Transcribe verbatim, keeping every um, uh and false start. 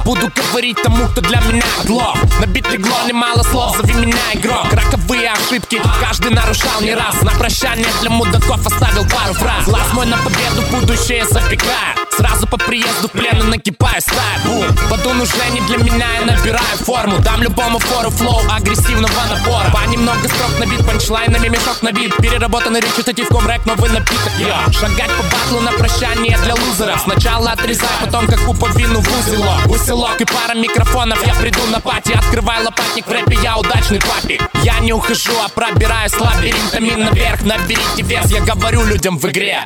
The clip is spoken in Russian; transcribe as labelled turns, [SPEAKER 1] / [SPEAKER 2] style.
[SPEAKER 1] буду говорить тому, кто для меня отлов. Набит легло немало слов, зови меня игрок. Роковые ошибки каждый нарушал не раз. На прощание для мудаков оставил пару фраз. Глаз мой на победу, будущее запекает. Сразу по приезду в плен и накипаю стая. Бум, подун уже не для меня, я набираю форму. Дам любому фору флоу агрессивного напора. Понемногу строк набит, панчлайнами мешок набит. Переработанный речитативком рэп, новый напиток. Yeah. Шагать по батлу на прощание для лузеров. Сначала отрезай, потом как пуповину в узелок. Усилок и пара микрофонов, я приду на пати. Открывай лопатник, в рэпе я удачный папик. Я не ухожу, а пробираюсь лабиринтами наверх. Наберите вес, я говорю людям в игре.